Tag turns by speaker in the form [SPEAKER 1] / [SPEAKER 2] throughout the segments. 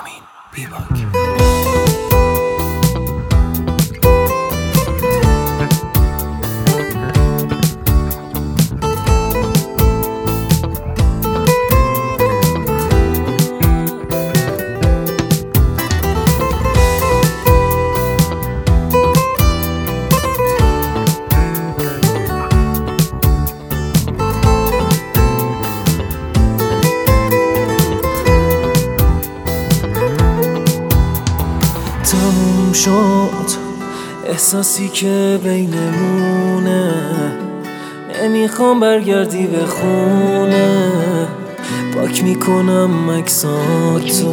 [SPEAKER 1] رامین بیباک.
[SPEAKER 2] تموم شد احساسی که بینمونه، نمیخوام برگردی به خونه. پاک میکنم عکساتو.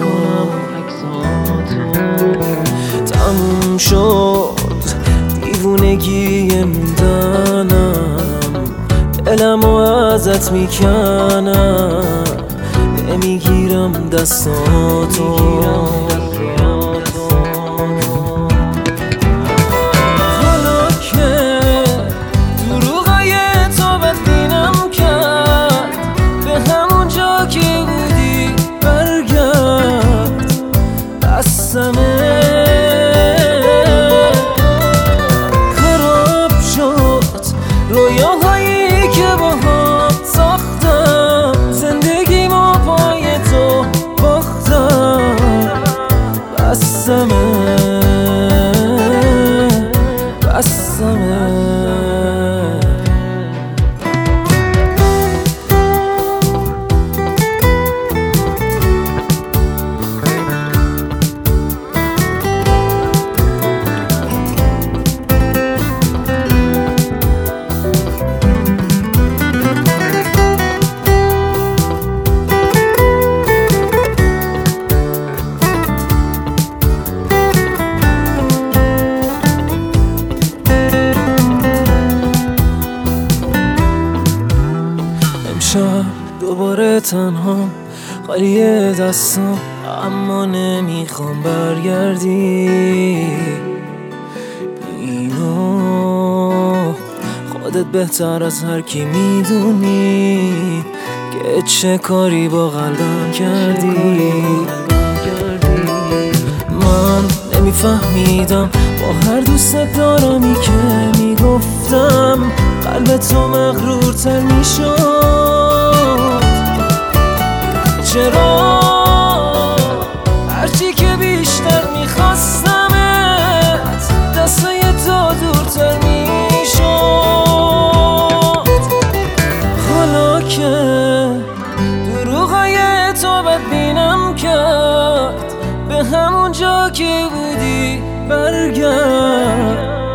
[SPEAKER 2] تموم شد دیوونگی موندنم، دلمو ازت میکنم، نمیگیرم دستاتو. خراب شد رویاهایی که باهات ساختم، زندگیمو پای تو باختم. بسمه امشب دوباره تنها خالی دستم، اما نمیخوام برگردی. اینو خودت بهتر از هر کی میدونی که چه کاری با قلبم کردی. من نمیفهمیدم با هر دوست دارمی که میگفتم قلب تو مغرورتر میشد. چرا هرچی که بیشتر میخواستمت دستای تو دورتر میشد. حالا که دروغای تو بدبینم کرد، به همون جا که بودی برگرد.